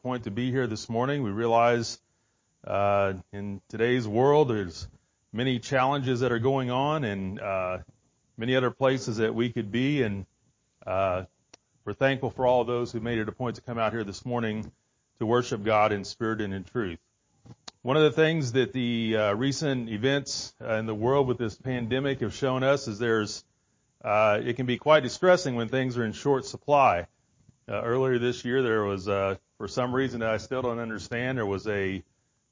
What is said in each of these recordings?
point to be here this morning. We realize in today's world there's many challenges that are going on and many other places that we could be, and we're thankful for all of those who made it a point to come out here this morning to worship God in spirit and in truth. One of the things that the recent events in the world with this pandemic have shown us is it can be quite distressing when things are in short supply. Earlier this year, there was, for some reason that I still don't understand, there was a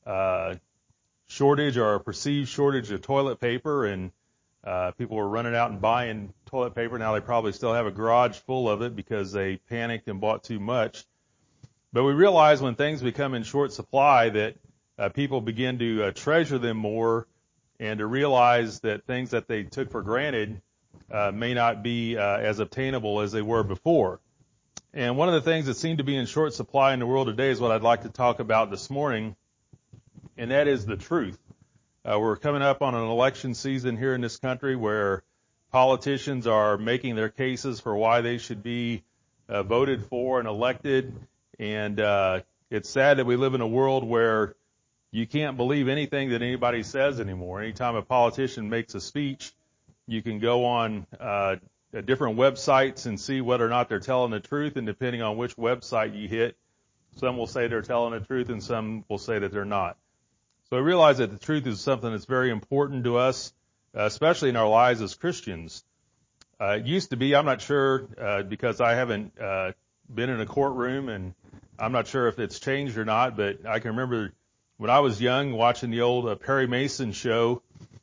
shortage or a perceived shortage of toilet paper, and people were running out and buying toilet paper. Now they probably still have a garage full of it because they panicked and bought too much. But we realize when things become in short supply that people begin to treasure them more and to realize that things that they took for granted may not be as obtainable as they were before. And one of the things that seem to be in short supply in the world today is what I'd like to talk about this morning, and that is the truth. We're coming up on an election season here in this country where politicians are making their cases for why they should be voted for and elected. And it's sad that we live in a world where you can't believe anything that anybody says anymore. Anytime a politician makes a speech, you can go on different websites and see whether or not they're telling the truth, and depending on which website you hit, some will say they're telling the truth and some will say that they're not. So I realize that the truth is something that's very important to us, especially in our lives as Christians. It used to be, I'm not sure, because I haven't been in a courtroom, and I'm not sure if it's changed or not, but I can remember when I was young watching the old Perry Mason show.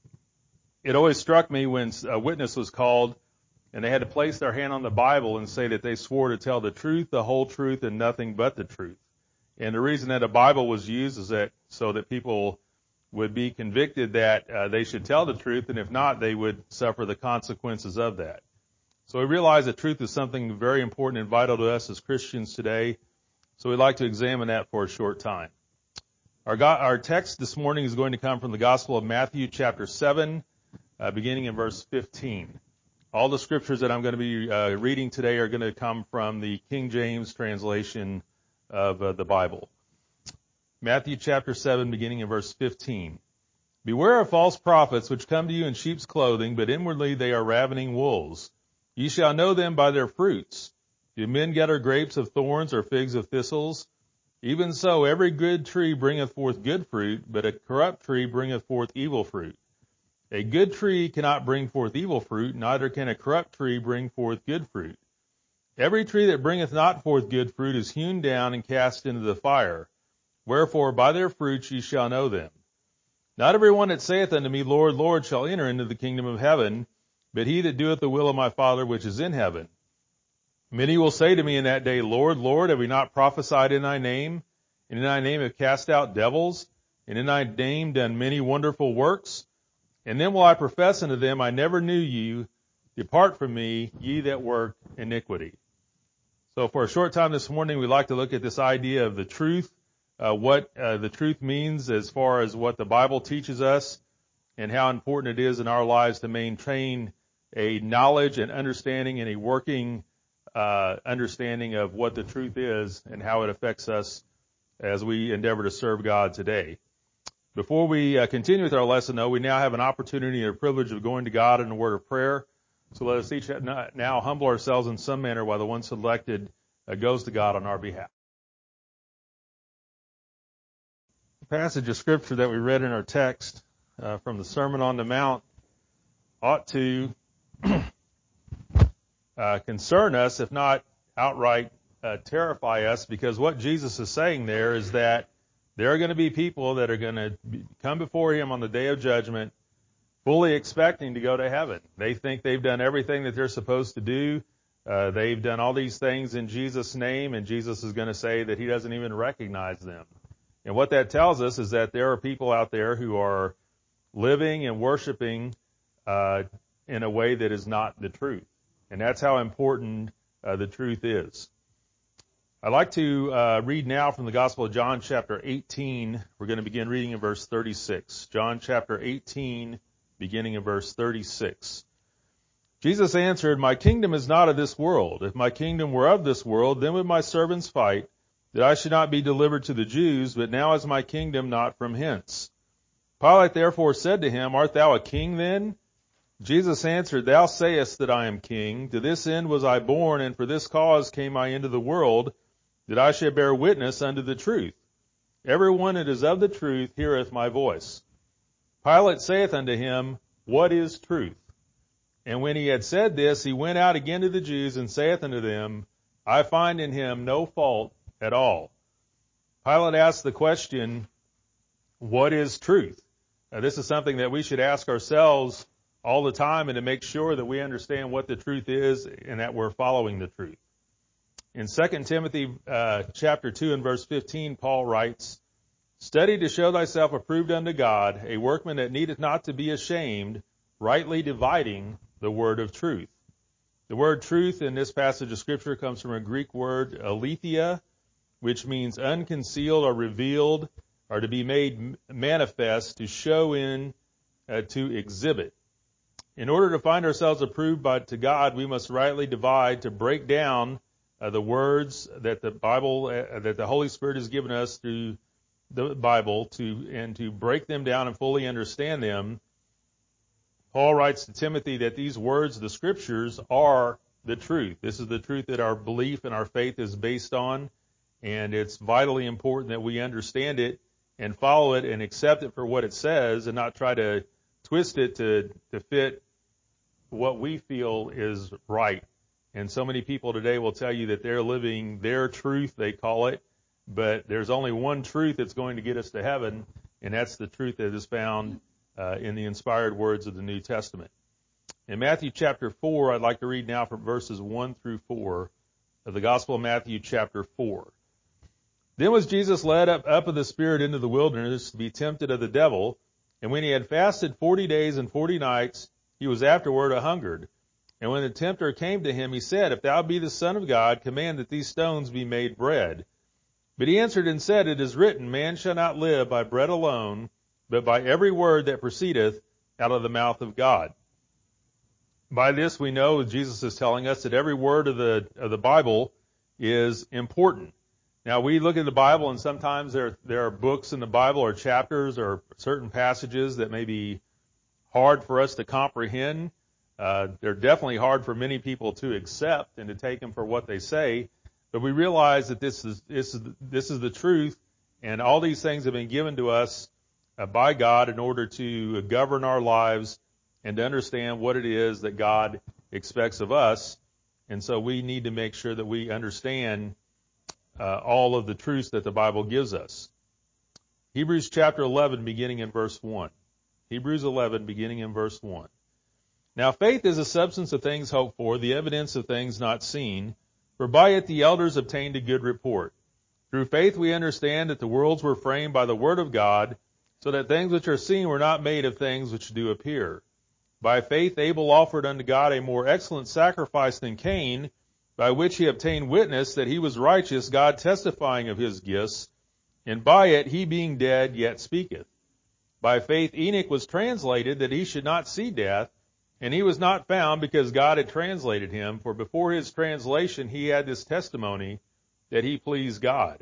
It always struck me when a witness was called and they had to place their hand on the Bible and say that they swore to tell the truth, the whole truth, and nothing but the truth. And the reason that a Bible was used is that so that people would be convicted that they should tell the truth, and if not, they would suffer the consequences of that. So we realize that truth is something very important and vital to us as Christians today. So we'd like to examine that for a short time. Our text this morning is going to come from the Gospel of Matthew, chapter 7, beginning in verse 15. All the scriptures that I'm going to be reading today are going to come from the King James translation of the Bible. Matthew chapter 7, beginning in verse 15. Beware of false prophets which come to you in sheep's clothing, but inwardly they are ravening wolves. Ye shall know them by their fruits. Do men gather grapes of thorns or figs of thistles? Even so, every good tree bringeth forth good fruit, but a corrupt tree bringeth forth evil fruit. A good tree cannot bring forth evil fruit, neither can a corrupt tree bring forth good fruit. Every tree that bringeth not forth good fruit is hewn down and cast into the fire. Wherefore by their fruits ye shall know them. Not every one that saith unto me, Lord, Lord, shall enter into the kingdom of heaven, but he that doeth the will of my Father which is in heaven. Many will say to me in that day, Lord, Lord, have we not prophesied in thy name? And in thy name have cast out devils? And in thy name done many wonderful works? And then will I profess unto them, I never knew you. Depart from me, ye that work iniquity. So for a short time this morning, we'd like to look at this idea of the truth, what the truth means as far as what the Bible teaches us, and how important it is in our lives to maintain a knowledge and understanding and a working understanding of what the truth is and how it affects us as we endeavor to serve God today. Before we continue with our lesson, though, we now have an opportunity and a privilege of going to God in a word of prayer. So let us each now humble ourselves in some manner while the one selected goes to God on our behalf. The passage of Scripture that we read in our text from the Sermon on the Mount ought to concern us, if not outright terrify us, because what Jesus is saying there is that there are going to be people that are going to come before Him on the day of judgment fully expecting to go to heaven. They think they've done everything that they're supposed to do. They've done all these things in Jesus' name, and Jesus is going to say that He doesn't even recognize them. And what that tells us is that there are people out there who are living and worshiping in a way that is not the truth. And that's how important the truth is. I'd like to read now from the Gospel of John chapter 18. We're going to begin reading in verse 36. John chapter 18, beginning in verse 36. Jesus answered, My kingdom is not of this world. If my kingdom were of this world, then would my servants fight, that I should not be delivered to the Jews, but now is my kingdom not from hence. Pilate therefore said to him, Art thou a king then? Jesus answered, Thou sayest that I am king. To this end was I born, and for this cause came I into the world, that I should bear witness unto the truth. Every one that is of the truth heareth my voice. Pilate saith unto him, What is truth? And when he had said this, he went out again to the Jews, and saith unto them, I find in him no fault at all. Pilate asked the question, What is truth? This is something that we should ask ourselves all the time, and to make sure that we understand what the truth is and that we're following the truth. In 2 Timothy chapter 2 and verse 15, Paul writes, Study to show thyself approved unto God, a workman that needeth not to be ashamed, rightly dividing the word of truth. The word truth in this passage of Scripture comes from a Greek word, aletheia, which means unconcealed or revealed, or to be made manifest, to show in, to exhibit. In order to find ourselves approved to God, we must rightly divide, to break down the words that the Bible, that the Holy Spirit has given us through the Bible, to break them down and fully understand them. Paul writes to Timothy that these words, the Scriptures, are the truth. This is the truth that our belief and our faith is based on, and it's vitally important that we understand it and follow it and accept it for what it says, and not try to twist it to fit what we feel is right. And so many people today will tell you that they're living their truth, they call it, but there's only one truth that's going to get us to heaven, and that's the truth that is found in the inspired words of the New Testament. In Matthew chapter 4, I'd like to read now from verses 1 through 4 of the Gospel of Matthew chapter 4. Then was Jesus led up of the Spirit into the wilderness to be tempted of the devil, and when he had fasted 40 days and 40 nights, he was afterward a-hungered. And when the tempter came to him, he said, If thou be the Son of God, command that these stones be made bread. But he answered and said, It is written, Man shall not live by bread alone, but by every word that proceedeth out of the mouth of God. By this we know, Jesus is telling us, that every word of the Bible is important. Now, we look at the Bible, and sometimes there are books in the Bible or chapters or certain passages that may be hard for us to comprehend. They're definitely hard for many people to accept and to take them for what they say. But we realize that this is the truth, and all these things have been given to us by God in order to govern our lives and to understand what it is that God expects of us. And so we need to make sure that we understand all of the truths that the Bible gives us. Hebrews chapter 11, beginning in verse 1. Hebrews 11, beginning in verse 1. Now faith is the substance of things hoped for, the evidence of things not seen, for by it the elders obtained a good report. Through faith we understand that the worlds were framed by the word of God, so that things which are seen were not made of things which do appear. By faith Abel offered unto God a more excellent sacrifice than Cain, by which he obtained witness that he was righteous, God testifying of his gifts, and by it he being dead yet speaketh. By faith Enoch was translated that he should not see death, and he was not found because God had translated him, for before his translation he had this testimony that he pleased God.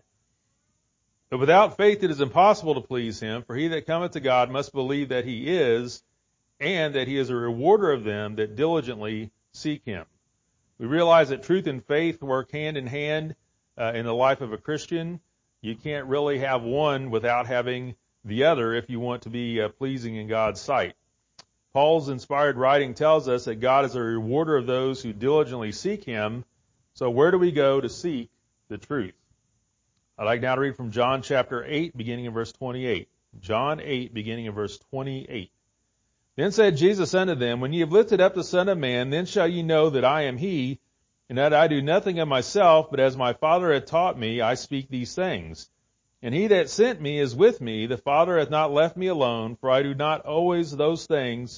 But without faith it is impossible to please him, for he that cometh to God must believe that he is, and that he is a rewarder of them that diligently seek him. We realize that truth and faith work hand in hand in the life of a Christian. You can't really have one without having the other if you want to be pleasing in God's sight. Paul's inspired writing tells us that God is a rewarder of those who diligently seek him. So where do we go to seek the truth? I'd like now to read from John chapter 8, beginning in verse 28. John 8, beginning in verse 28. Then said Jesus unto them, When ye have lifted up the Son of Man, then shall ye know that I am he, and that I do nothing of myself, but as my Father hath taught me, I speak these things. And he that sent me is with me. The Father hath not left me alone, for I do always those things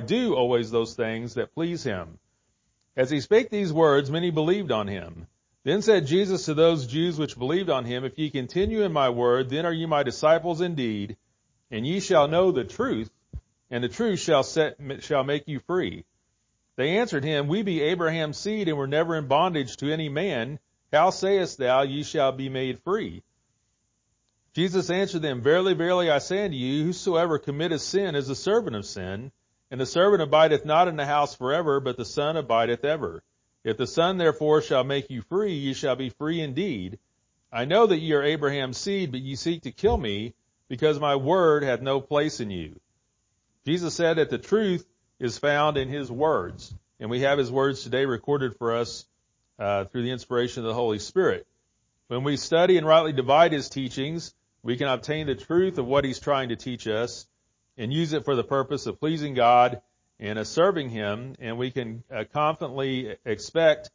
that please him. As he spake these words, many believed on him. Then said Jesus to those Jews which believed on him, If ye continue in my word, then are ye my disciples indeed, and ye shall know the truth, and the truth shall make you free. They answered him, We be Abraham's seed, and were never in bondage to any man. How sayest thou, ye shall be made free? Jesus answered them, Verily, verily, I say unto you, whosoever committeth sin is a servant of sin, and the servant abideth not in the house forever, but the Son abideth ever. If the Son therefore shall make you free, ye shall be free indeed. I know that ye are Abraham's seed, but ye seek to kill me, because my word hath no place in you. Jesus said that the truth is found in his words, and we have his words today recorded for us through the inspiration of the Holy Spirit. When we study and rightly divide his teachings, we can obtain the truth of what he's trying to teach us and use it for the purpose of pleasing God and of serving him, and we can confidently expect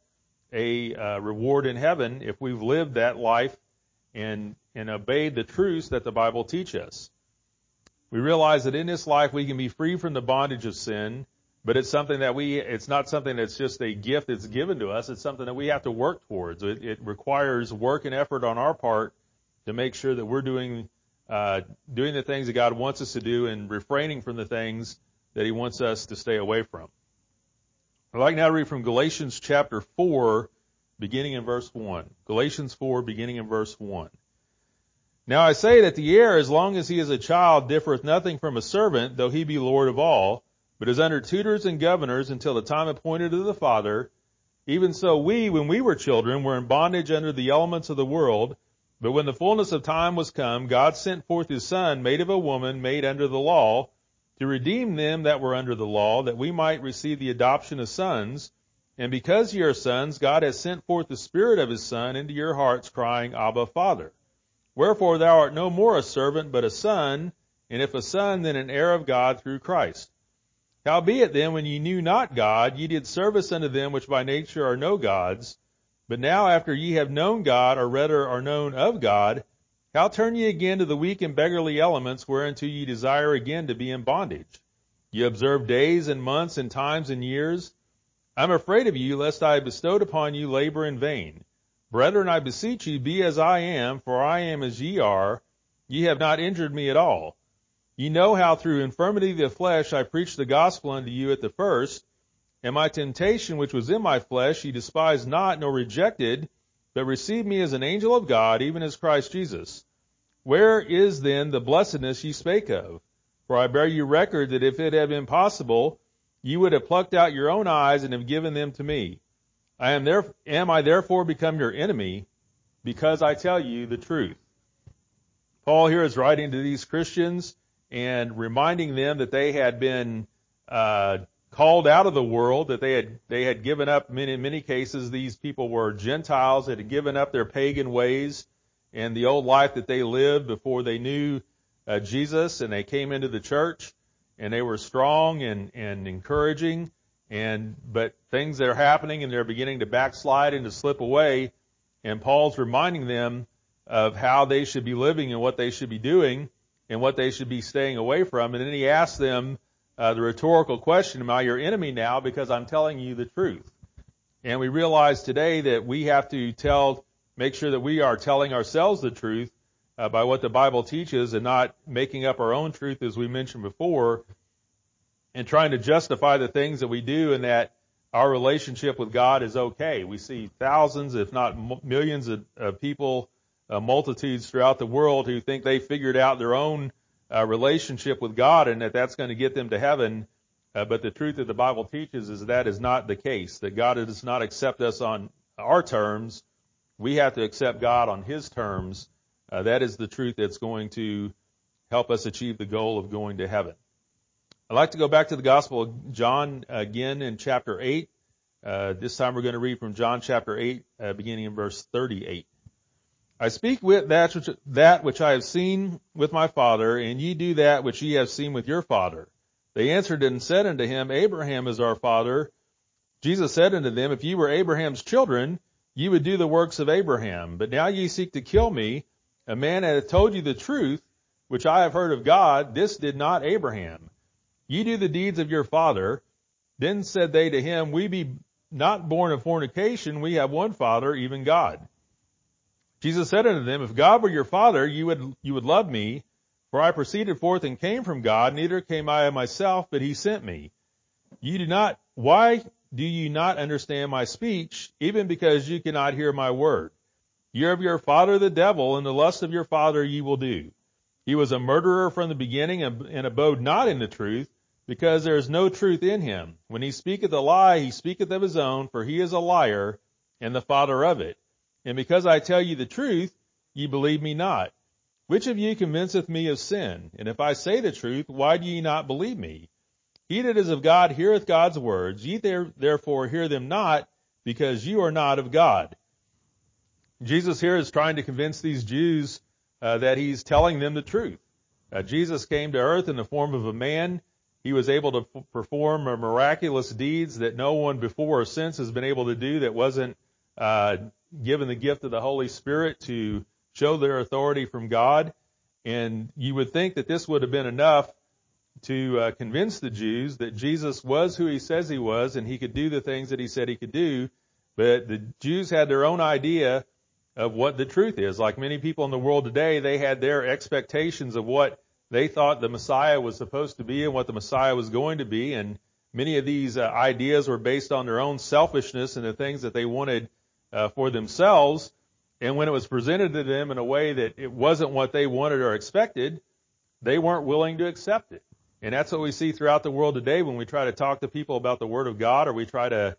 a reward in heaven if we've lived that life and obeyed the truths that the Bible teaches us. We realize that in this life we can be free from the bondage of sin, but it's something that it's not something that's just a gift that's given to us. It's something that we have to work towards. It requires work and effort on our part to make sure that we're doing the things that God wants us to do and refraining from the things that he wants us to stay away from. I'd like now to read from Galatians chapter 4, beginning in verse 1. Galatians 4, beginning in verse 1. Now I say that the heir, as long as he is a child, differeth nothing from a servant, though he be Lord of all, but is under tutors and governors until the time appointed of the Father. Even so we, when we were children, were in bondage under the elements of the world. But when the fullness of time was come, God sent forth his Son, made of a woman, made under the law, to redeem them that were under the law, that we might receive the adoption of sons. And because ye are sons, God has sent forth the Spirit of his Son into your hearts, crying, Abba, Father. Wherefore thou art no more a servant, but a son, and if a son, then an heir of God through Christ. Howbeit then, when ye knew not God, ye did service unto them which by nature are no gods. But now after ye have known God, or rather are known of God, how turn ye again to the weak and beggarly elements, whereunto ye desire again to be in bondage? Ye observe days and months and times and years. I am afraid of you, lest I have bestowed upon you labor in vain. Brethren, I beseech you, be as I am, for I am as ye are. Ye have not injured me at all. Ye know how through infirmity of the flesh I preached the gospel unto you at the first, and my temptation which was in my flesh ye despised not nor rejected, but received me as an angel of God, even as Christ Jesus. Where is then the blessedness ye spake of? For I bear you record that if it had been possible, ye would have plucked out your own eyes and have given them to me. Am I therefore become your enemy, because I tell you the truth? Paul here is writing to these Christians and reminding them that they had been called out of the world, that they had given up. In many cases, these people were Gentiles that had given up their pagan ways and the old life that they lived before they knew Jesus, and they came into the church, and they were strong and encouraging. But things that are happening, and they're beginning to backslide and to slip away. And Paul's reminding them of how they should be living and what they should be doing and what they should be staying away from. And then he asks them the rhetorical question, am I your enemy now because I'm telling you the truth? And we realize today that we have to make sure that we are telling ourselves the truth by what the Bible teaches and not making up our own truth, as we mentioned before, and trying to justify the things that we do and that our relationship with God is okay. We see thousands, if not millions of people, multitudes throughout the world who think they figured out their own relationship with God and that that's going to get them to heaven. But the truth that the Bible teaches is that is not the case, that God does not accept us on our terms. We have to accept God on his terms. That is the truth that's going to help us achieve the goal of going to heaven. I'd like to go back to the Gospel of John again in chapter 8. This time we're going to read from John chapter 8, beginning in verse 38. I speak with that which I have seen with my Father, and ye do that which ye have seen with your father. They answered and said unto him, Abraham is our father. Jesus said unto them, If ye were Abraham's children, ye would do the works of Abraham. But now ye seek to kill me, a man that hath told you the truth, which I have heard of God. This did not Abraham. Ye do the deeds of your father. Then said they to him, We be not born of fornication, we have one Father, even God. Jesus said unto them, If God were your Father, you would love me, for I proceeded forth and came from God, neither came I of myself, but he sent me. Ye do not why do you not understand my speech, even because you cannot hear my word? You're of your father the devil, and the lust of your father ye will do. He was a murderer from the beginning, and abode not in the truth, because there is no truth in him. When he speaketh a lie, he speaketh of his own, for he is a liar, and the father of it. And because I tell you the truth, ye believe me not. Which of you convinceth me of sin? And if I say the truth, why do ye not believe me? He that is of God heareth God's words. Ye therefore hear them not, because you are not of God. Jesus here is trying to convince these Jews that he's telling them the truth. Jesus came to earth in the form of a man. He was able to perform miraculous deeds that no one before or since has been able to do, that wasn't given the gift of the Holy Spirit to show their authority from God. And you would think that this would have been enough to convince the Jews that Jesus was who he says he was, and he could do the things that he said he could do. But the Jews had their own idea of what the truth is. Like many people in the world today, they had their expectations of what they thought the Messiah was supposed to be and what the Messiah was going to be. And many of these ideas were based on their own selfishness and the things that they wanted for themselves. And when it was presented to them in a way that it wasn't what they wanted or expected, they weren't willing to accept it. And that's what we see throughout the world today when we try to talk to people about the Word of God, or we try to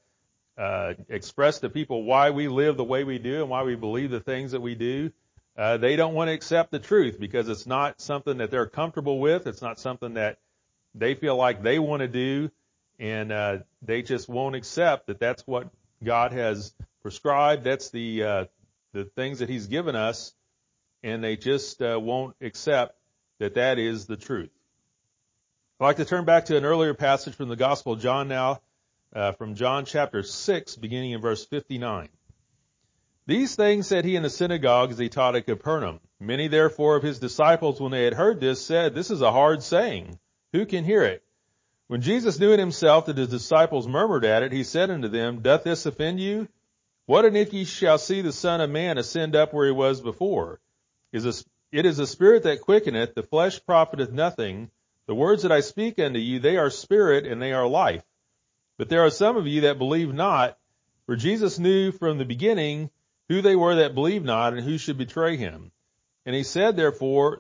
express to people why we live the way we do and why we believe the things that we do. They don't want to accept the truth because it's not something that they're comfortable with. It's not something that they feel like they want to do, and they just won't accept that that's what God has prescribed. That's the things that He's given us, and they just won't accept that that is the truth. I'd like to turn back to an earlier passage from the Gospel of John now, from John chapter 6, beginning in verse 59. These things said he in the synagogue as he taught at Capernaum. Many therefore of his disciples, when they had heard this, said, This is a hard saying. Who can hear it? When Jesus knew in himself that his disciples murmured at it, he said unto them, Doth this offend you? What and if ye shall see the Son of Man ascend up where he was before? It is the Spirit that quickeneth, the flesh profiteth nothing. The words that I speak unto you, they are spirit and they are life. But there are some of you that believe not, for Jesus knew from the beginning who they were that believed not and who should betray him. And he said, Therefore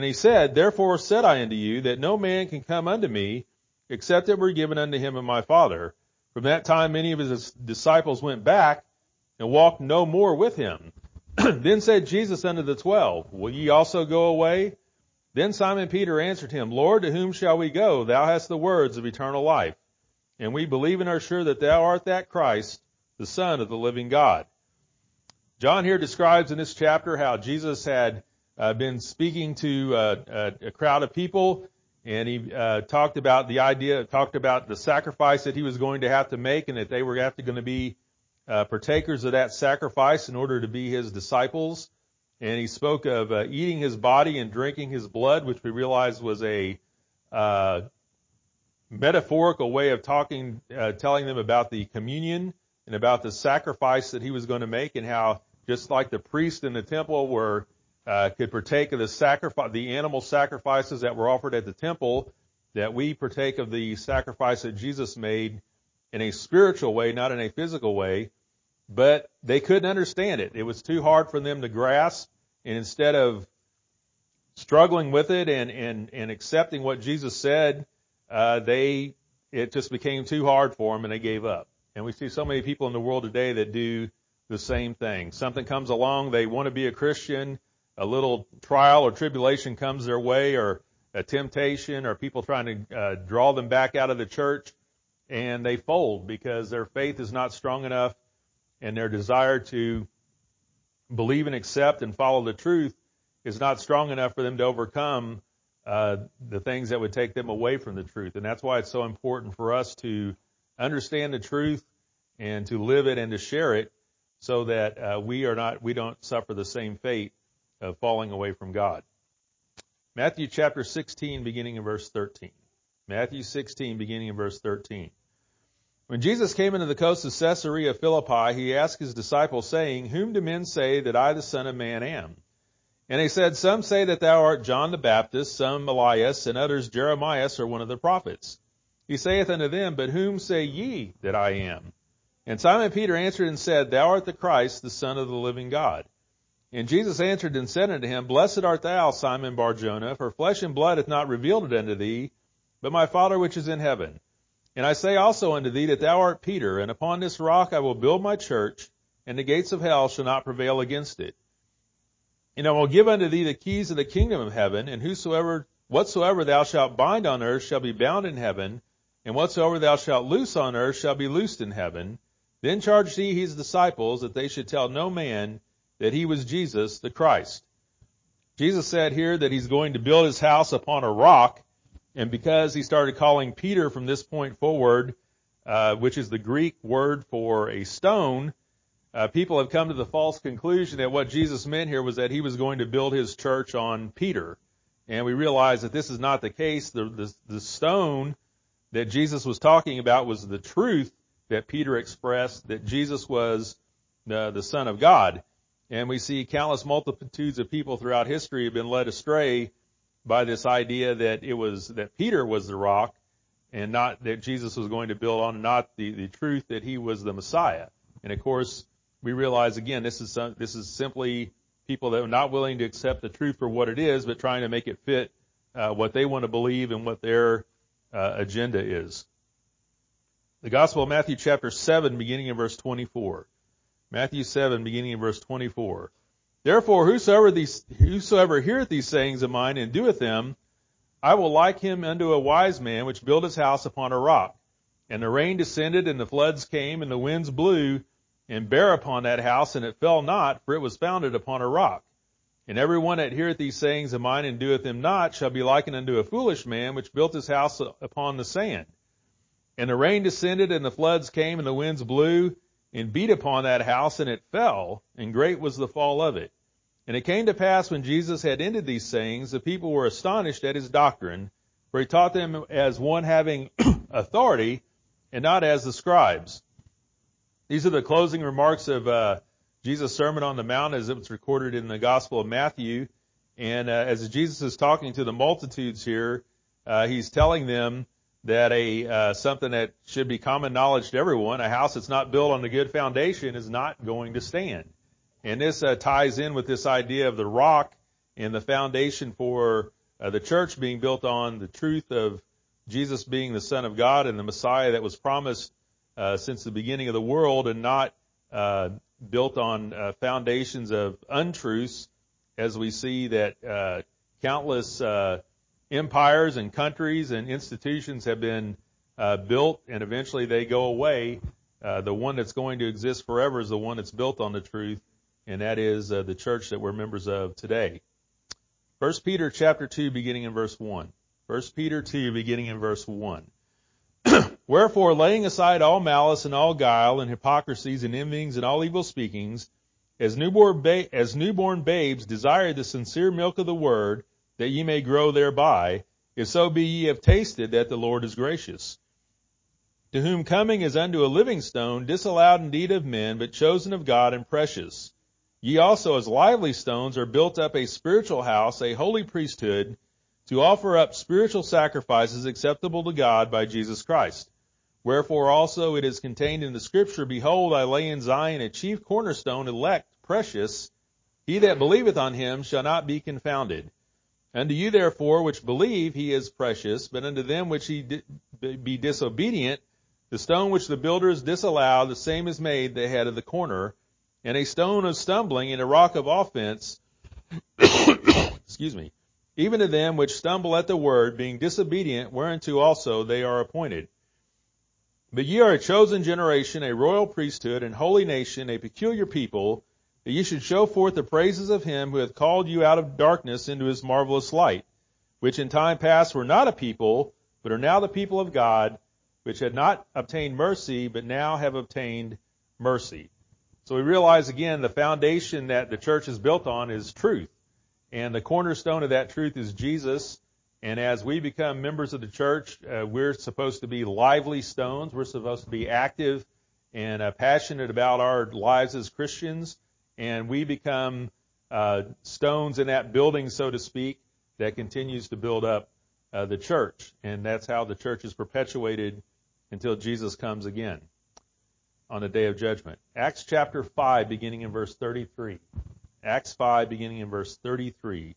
said I unto you, that no man can come unto me, except it were given unto him of my Father. From that time many of his disciples went back and walked no more with him. Then said Jesus unto the 12, Will ye also go away? Then Simon Peter answered him, Lord, to whom shall we go? Thou hast the words of eternal life. And we believe and are sure that thou art that Christ, the Son of the living God. John here describes in this chapter how Jesus had been speaking to a crowd of people, and he talked about the sacrifice that he was going to have to make, and that they were going to be partakers of that sacrifice in order to be his disciples. And he spoke of eating his body and drinking his blood, which we realized was a metaphorical way of telling them about the communion and about the sacrifice that he was going to make, and how just like the priests in the temple could partake of the animal sacrifices that were offered at the temple, that we partake of the sacrifice that Jesus made in a spiritual way, not in a physical way. But they couldn't understand it. It was too hard for them to grasp, and instead of struggling with it and accepting what Jesus said, it just became too hard for them, and they gave up. And we see so many people in the world today that do the same thing. Something comes along, they want to be a Christian, a little trial or tribulation comes their way, or a temptation, or people trying to draw them back out of the church, and they fold because their faith is not strong enough, and their desire to believe and accept and follow the truth is not strong enough for them to overcome the things that would take them away from the truth. And that's why it's so important for us to understand the truth and to live it and to share it, so that we don't suffer the same fate of falling away from God. Matthew chapter 16, beginning in verse 13. Matthew 16, beginning in verse 13. When Jesus came into the coast of Caesarea Philippi, he asked his disciples, saying, Whom do men say that I, the Son of Man, am? And he said, Some say that thou art John the Baptist, some Elias, and others Jeremias or one of the prophets. He saith unto them, But whom say ye that I am? And Simon Peter answered and said, Thou art the Christ, the Son of the living God. And Jesus answered and said unto him, Blessed art thou, Simon Bar-Jonah, for flesh and blood hath not revealed it unto thee, but my Father which is in heaven. And I say also unto thee that thou art Peter, and upon this rock I will build my church, and the gates of hell shall not prevail against it. And I will give unto thee the keys of the kingdom of heaven, and whatsoever thou shalt bind on earth shall be bound in heaven, and whatsoever thou shalt loose on earth shall be loosed in heaven. Then charged he his disciples that they should tell no man that he was Jesus the Christ. Jesus said here that he's going to build his house upon a rock, and because he started calling Peter from this point forward, which is the Greek word for a stone, people have come to the false conclusion that what Jesus meant here was that he was going to build his church on Peter. And we realize that this is not the case. The stone that Jesus was talking about was the truth that Peter expressed, that Jesus was the Son of God. And we see countless multitudes of people throughout history have been led astray by this idea that Peter was the rock and not that Jesus was going to build on, not the truth that he was the Messiah. And of course, we realize again, this is simply people that are not willing to accept the truth for what it is, but trying to make it fit what they want to believe and what their agenda is. The Gospel of Matthew chapter 7, beginning in verse 24. Matthew 7, beginning in verse 24. Therefore, whosoever heareth these sayings of mine and doeth them, I will like him unto a wise man which built his house upon a rock. And the rain descended, and the floods came, and the winds blew, and bare upon that house, and it fell not, for it was founded upon a rock. And every one that heareth these sayings of mine and doeth them not shall be likened unto a foolish man which built his house upon the sand. And the rain descended, and the floods came, and the winds blew, and beat upon that house, and it fell, and great was the fall of it. And it came to pass when Jesus had ended these sayings, the people were astonished at his doctrine, for he taught them as one having authority, and not as the scribes. These are the closing remarks of Jesus' Sermon on the Mount as it was recorded in the Gospel of Matthew. And as Jesus is talking to the multitudes here, he's telling them that something that should be common knowledge to everyone, a house that's not built on a good foundation is not going to stand. And this ties in with this idea of the rock and the foundation for the church being built on the truth of Jesus being the Son of God and the Messiah that was promised since the beginning of the world, and not built on foundations of untruths, as we see that countless empires and countries and institutions have been built, and eventually they go away. The one that's going to exist forever is the one that's built on the truth, and that is the church that we're members of today. 1 Peter chapter 2, beginning in verse 1. 1 Peter 2, beginning in verse 1. Wherefore, laying aside all malice and all guile and hypocrisies and envyings and all evil speakings, as newborn babes desire the sincere milk of the word, that ye may grow thereby, if so be ye have tasted that the Lord is gracious. To whom coming is unto a living stone, disallowed indeed of men, but chosen of God and precious. Ye also as lively stones are built up a spiritual house, a holy priesthood, to offer up spiritual sacrifices acceptable to God by Jesus Christ. Wherefore also it is contained in the Scripture, Behold, I lay in Zion a chief cornerstone, elect, precious. He that believeth on him shall not be confounded. Unto you therefore which believe he is precious, but unto them which be disobedient, the stone which the builders disallowed, the same is made the head of the corner, and a stone of stumbling and a rock of offense, excuse me, even to them which stumble at the word, being disobedient, whereunto also they are appointed. But ye are a chosen generation, a royal priesthood, and holy nation, a peculiar people, that ye should show forth the praises of him who hath called you out of darkness into his marvelous light, which in time past were not a people, but are now the people of God, which had not obtained mercy, but now have obtained mercy. So we realize again the foundation that the church is built on is truth. And the cornerstone of that truth is Jesus. And as we become members of the church, we're supposed to be lively stones. We're supposed to be active and passionate about our lives as Christians. And we become stones in that building, so to speak, that continues to build up the church. And that's how the church is perpetuated until Jesus comes again on the day of judgment. Acts chapter 5, beginning in verse 33. Acts 5, beginning in verse 33.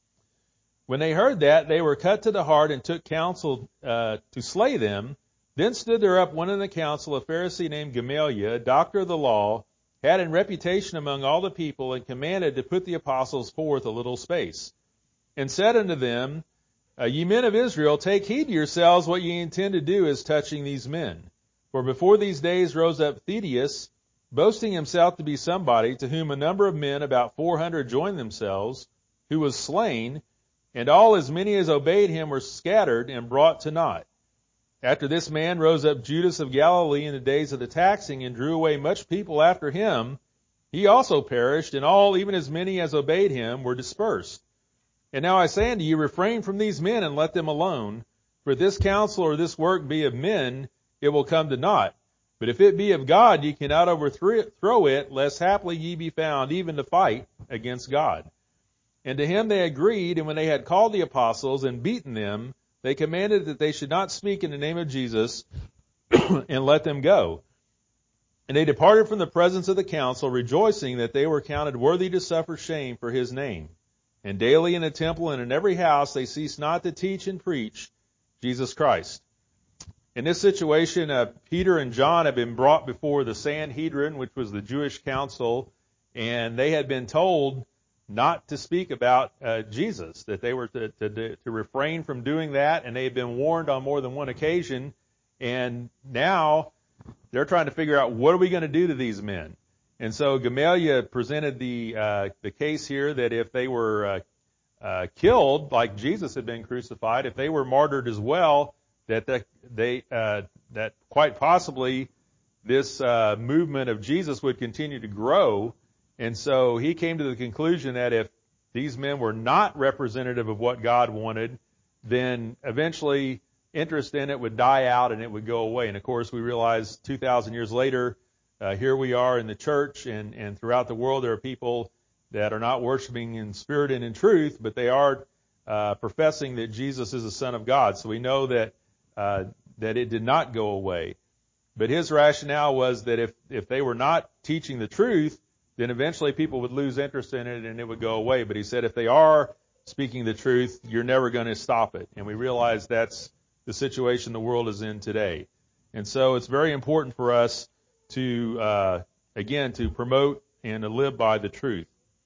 When they heard that, they were cut to the heart and took counsel to slay them. Then stood there up one in the council, a Pharisee named Gamaliel, a doctor of the law, had in reputation among all the people, and commanded to put the apostles forth a little space, and said unto them, Ye men of Israel, take heed to yourselves what ye intend to do as touching these men. For before these days rose up Theudas, boasting himself to be somebody, to whom a number of men, about 400, joined themselves, who was slain, and all as many as obeyed him were scattered and brought to naught. After this man rose up Judas of Galilee in the days of the taxing, and drew away much people after him. He also perished, and all, even as many as obeyed him, were dispersed. And now I say unto you, refrain from these men, and let them alone. For if this counsel or this work be of men, it will come to naught. But if it be of God, ye cannot overthrow it, lest haply ye be found even to fight against God. And to him they agreed, and when they had called the apostles and beaten them, they commanded that they should not speak in the name of Jesus, and let them go. And they departed from the presence of the council, rejoicing that they were counted worthy to suffer shame for his name. And daily in the temple and in every house they ceased not to teach and preach Jesus Christ. In this situation, Peter and John have been brought before the Sanhedrin, which was the Jewish council, and they had been told not to speak about Jesus, that they were to refrain from doing that, and they had been warned on more than one occasion. And now they're trying to figure out, what are we going to do to these men? And so Gamaliel presented the case here that if they were killed, like Jesus had been crucified, if they were martyred as well, that quite possibly this movement of Jesus would continue to grow. And so he came to the conclusion that if these men were not representative of what God wanted, then eventually interest in it would die out and it would go away. And of course, we realize 2,000 years later, here we are in the church, and throughout the world there are people that are not worshiping in spirit and in truth, but they are professing that Jesus is the Son of God. So we know that it did not go away. But his rationale was that if they were not teaching the truth, then eventually people would lose interest in it and it would go away. But he said if they are speaking the truth, you're never going to stop it. And we realize that's the situation the world is in today. And so it's very important for us to, again, to promote and to live by the truth.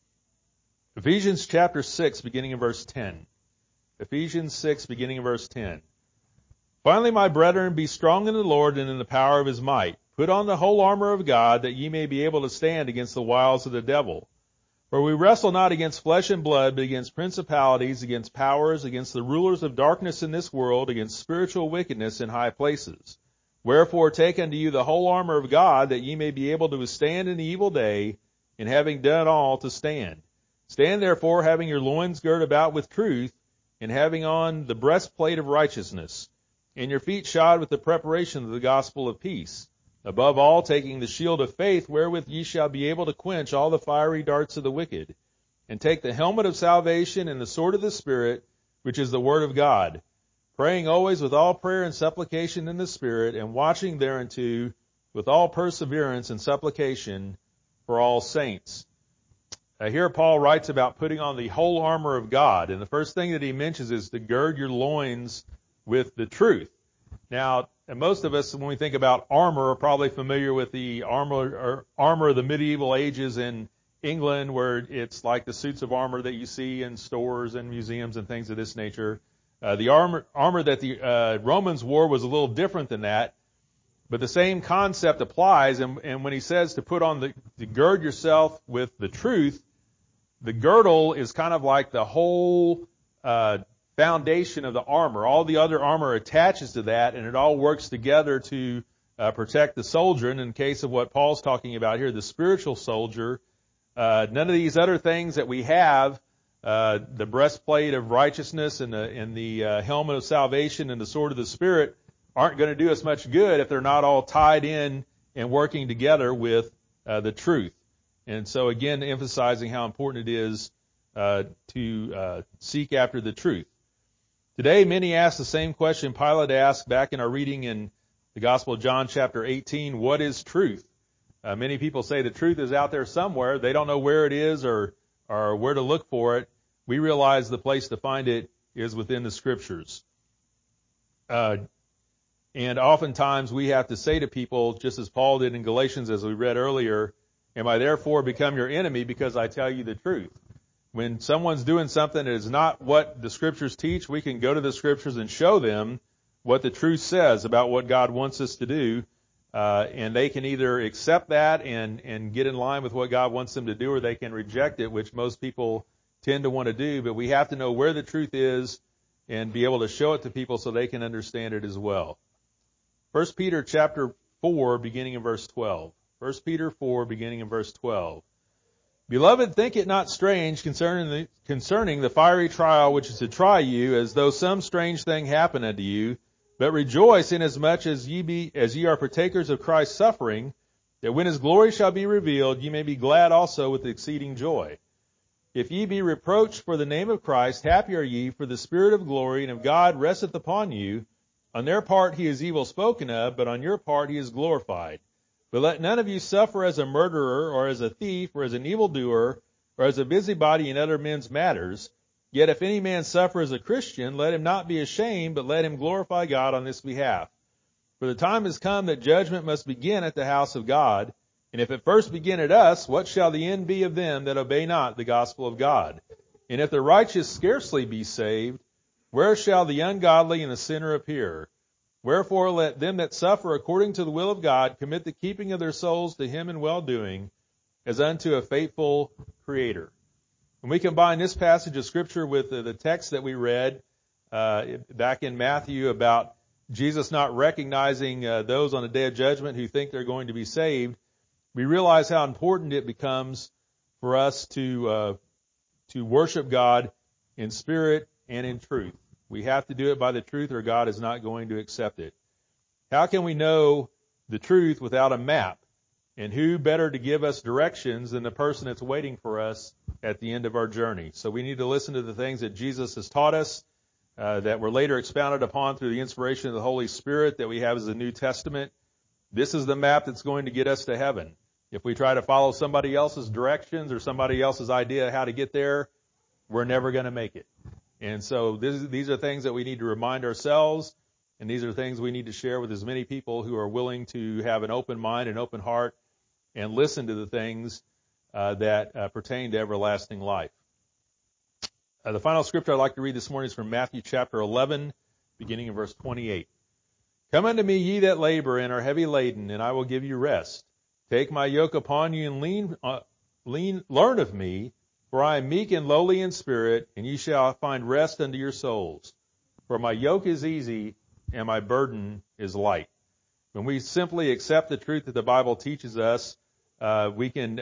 Ephesians chapter 6, beginning in verse 10. Ephesians 6, beginning in verse 10. Finally, my brethren, be strong in the Lord and in the power of his might. Put on the whole armor of God, that ye may be able to stand against the wiles of the devil. For we wrestle not against flesh and blood, but against principalities, against powers, against the rulers of darkness in this world, against spiritual wickedness in high places. Wherefore take unto you the whole armor of God, that ye may be able to withstand in the evil day, and having done all, to stand. Stand therefore, having your loins girt about with truth, and having on the breastplate of righteousness, and your feet shod with the preparation of the gospel of peace. Above all, taking the shield of faith, wherewith ye shall be able to quench all the fiery darts of the wicked. And take the helmet of salvation and the sword of the Spirit, which is the word of God, praying always with all prayer and supplication in the Spirit, and watching thereunto with all perseverance and supplication for all saints. Here Paul writes about putting on the whole armor of God, and the first thing that he mentions is to gird your loins with the truth. Now, and most of us, when we think about armor, are probably familiar with the armor of the medieval ages in England, where it's like the suits of armor that you see in stores and museums and things of this nature. The armor that the Romans wore was a little different than that, but the same concept applies. And when he says to put on to gird yourself with the truth, the girdle is kind of like the whole foundation of the armor. All the other armor attaches to that, and it all works together to protect the soldier. And in the case of what Paul's talking about here, the spiritual soldier, none of these other things that we have, the breastplate of righteousness and the helmet of salvation and the sword of the Spirit, aren't going to do us much good if they're not all tied in and working together with the truth. And so again, emphasizing how important it is to seek after the truth. Ephesians chapter 6, beginning in verse 10. Finally, my brethren, be strong in the Lord and in the power of his might. Put on the whole armor of God, that ye may be able to stand against the wiles of the devil. For we wrestle not against flesh and blood, but against principalities, against the rulers of darkness in this world, against spiritual wickedness in high places. Wherefore take unto you the whole armor of God, that ye may be able to withstand in the evil day, and having done all, to stand. Stand therefore, having your loins girt about with truth, and having on the breastplate of righteousness, and your feet shod with the preparation of the gospel of peace. Above all, taking the shield of faith, wherewith ye shall be able to quench all the fiery darts of the wicked. And take the helmet of salvation and the sword of the Spirit, which is the word of God, praying always with all prayer and supplication in the Spirit, and watching thereunto with all perseverance and supplication for all saints. Today, many ask the same question Pilate asked back in our reading in the Gospel of John chapter 18, what is truth? Many people say the truth is out there somewhere. They don't know where it is or where to look for it. We realize the place to find it is within the Scriptures. And oftentimes we have to say to people, just as Paul did in Galatians as we read earlier, am I therefore become your enemy because I tell you the truth? When someone's doing something that is not what the Scriptures teach, we can go to the Scriptures and show them what the truth says about what God wants us to do, and they can either accept that and get in line with what God wants them to do, or they can reject it, which most people tend to want to do. But we have to know where the truth is and be able to show it to people so they can understand it as well. 1 Peter chapter 4, beginning in verse 12. 1 Peter 4, beginning in verse 12. Beloved, think it not strange concerning the fiery trial which is to try you, as though some strange thing happened unto you, but rejoice inasmuch as ye are partakers of Christ's suffering, that when his glory shall be revealed, ye may be glad also with exceeding joy. If ye be reproached for the name of Christ, happy are ye, for the Spirit of glory and of God resteth upon you. On their part he is evil spoken of, but on your part he is glorified. But let none of you suffer as a murderer, or as a thief, or as an evildoer, or as a busybody in other men's matters. Yet if any man suffer as a Christian, let him not be ashamed, but let him glorify God on this behalf. For the time is come that judgment must begin at the house of God. And if it first begin at us, what shall the end be of them that obey not the gospel of God? And if the righteous scarcely be saved, where shall the ungodly and the sinner appear? Wherefore let them that suffer according to the will of God commit the keeping of their souls to him in well-doing, as unto a faithful Creator. When we combine this passage of Scripture with the text that we read back in Matthew about Jesus not recognizing those on the day of judgment who think they're going to be saved, we realize how important it becomes for us to worship God in spirit and in truth. We have to do it by the truth, or God is not going to accept it. How can we know the truth without a map? And who better to give us directions than the person that's waiting for us at the end of our journey? So we need to listen to the things that Jesus has taught us, that were later expounded upon through the inspiration of the Holy Spirit that we have as the New Testament. This is the map that's going to get us to heaven. If we try to follow somebody else's directions or somebody else's idea of how to get there, we're never going to make it. And so these are things that we need to remind ourselves, and these are things we need to share with as many people who are willing to have an open mind and open heart and listen to the things that pertain to everlasting life. The final scripture I'd like to read this morning is from Matthew chapter 11, beginning in verse 28. Come unto me, ye that labor and are heavy laden, and I will give you rest. Take my yoke upon you and learn of me, for I am meek and lowly in spirit, and ye shall find rest unto your souls. For my yoke is easy, and my burden is light. When we simply accept the truth that the Bible teaches us, we can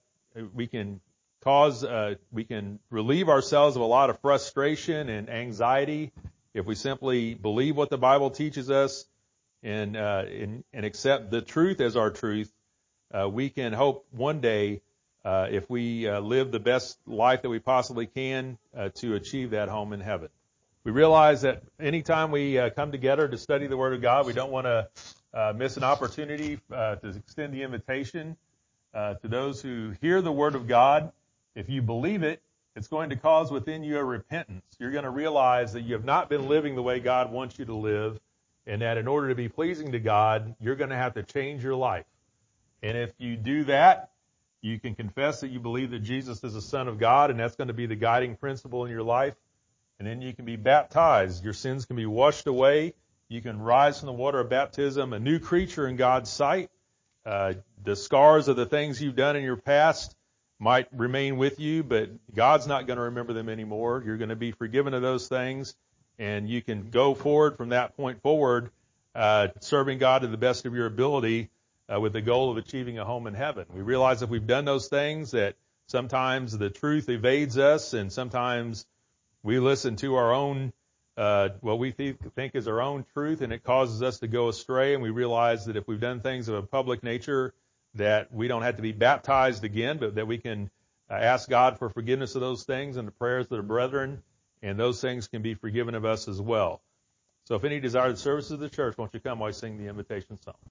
relieve ourselves of a lot of frustration and anxiety if we simply believe what the Bible teaches us and accept the truth as our truth. We can hope one day, if we live the best life that we possibly can, to achieve that home in heaven. We realize that anytime we come together to study the Word of God, we don't want to miss an opportunity to extend the invitation to those who hear the Word of God. If you believe it, it's going to cause within you a repentance. You're going to realize that you have not been living the way God wants you to live, and that in order to be pleasing to God, you're going to have to change your life. And if you do that, you can confess that you believe that Jesus is the Son of God, and that's going to be the guiding principle in your life. And then you can be baptized. Your sins can be washed away. You can rise from the water of baptism, a new creature in God's sight. The scars of the things you've done in your past might remain with you, but God's not going to remember them anymore. You're going to be forgiven of those things, and you can go forward from that point forward, serving God to the best of your ability, with the goal of achieving a home in heaven. We realize if we've done those things that sometimes the truth evades us, and sometimes we listen to our own, what we think is our own truth, and it causes us to go astray. And we realize that if we've done things of a public nature, that we don't have to be baptized again, but that we can ask God for forgiveness of those things and the prayers of the brethren, and those things can be forgiven of us as well. So if any desire the services of the church, won't you come while I sing the invitation song?